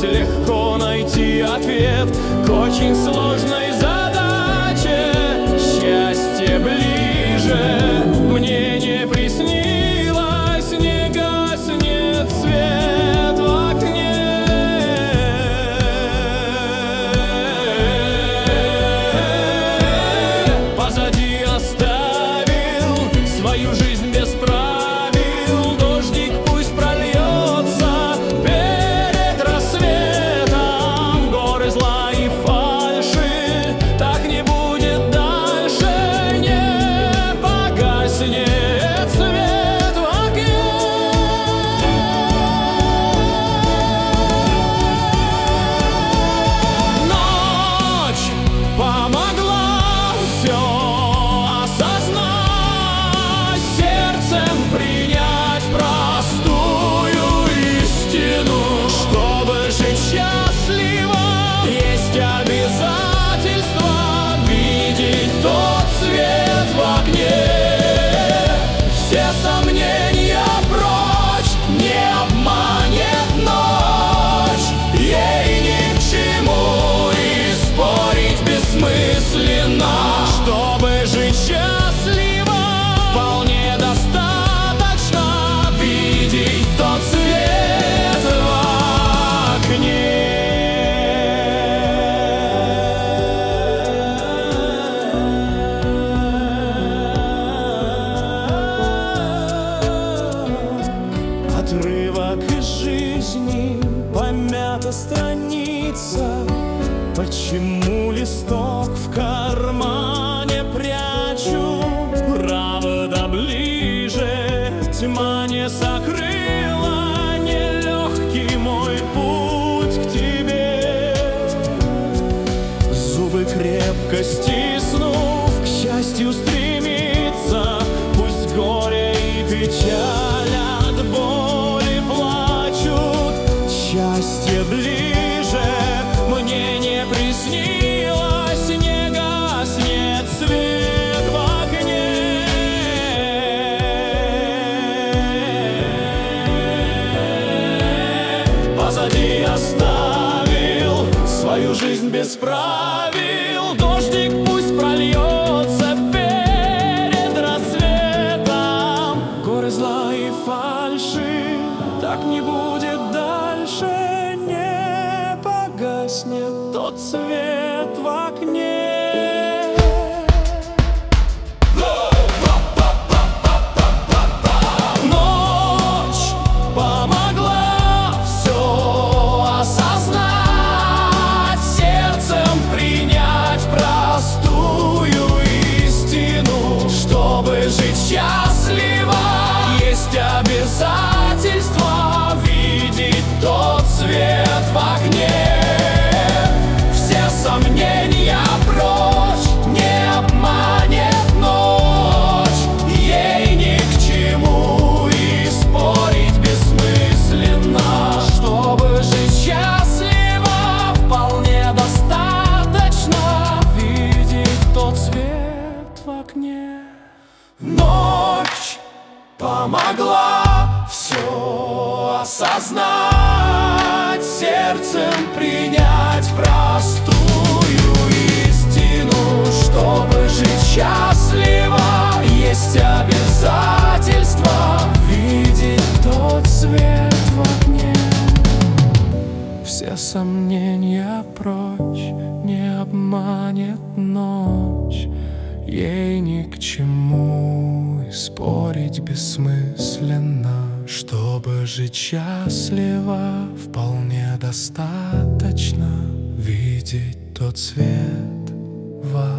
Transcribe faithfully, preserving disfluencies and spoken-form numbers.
легко найти ответ к очень сложной задаче. Счастье ближе, мне не приснилось, не гаснет свет в окне. Позади оставил свою жизнь без правил. Дождик пусть прольется перед рассветом. Горы зла и фальши, так не будет дальше. Не погаснет свет в окне. Ночь помогла все осознать, сердцем принять простую истину. Чтобы жить счастливо, есть обязательство видеть тот свет в окне. Все сомнения прочь, не обманет ночь. Ей ни к чему и спорить бессмысленно. Чтобы жить счастливо, вполне достаточно видеть тот свет в окне. Отрывок из жизни, помята страница. Почему листок в кармане прячу? Правда ближе, тьма не сокрыла. Нелегкий мой путь к тебе. Зубы крепко стиснув, к счастью стремиться. Пусть горе и печаль от боли плачут. Счастье ближе, мне не приснилось, не гаснет свет в окне. Позади оставил свою жизнь без правил. Дождик пусть прольется перед рассветом. Горы зла и фальши, так не будет дальше. Не погаснет тот свет в окне. Ночь помогла все осознать, сердцем принять простую истину. Чтобы жить счастливо, есть обязательство видеть тот свет в окне. Все сомнения прочь, не обманет ночь. Ей ни к чему и спорить бессмысленно. Чтобы жить счастливо, вполне достаточно видеть тот свет в окне. Ночь помогла все осознать, сердцем принять простую истину. Чтобы жить счастливо, есть обязательство видеть тот свет в окне. Все сомнения прочь, не обманет ночь. Ей ни к чему и спорить бессмысленно. Чтобы жить счастливо, вполне достаточно видеть тот свет в окне.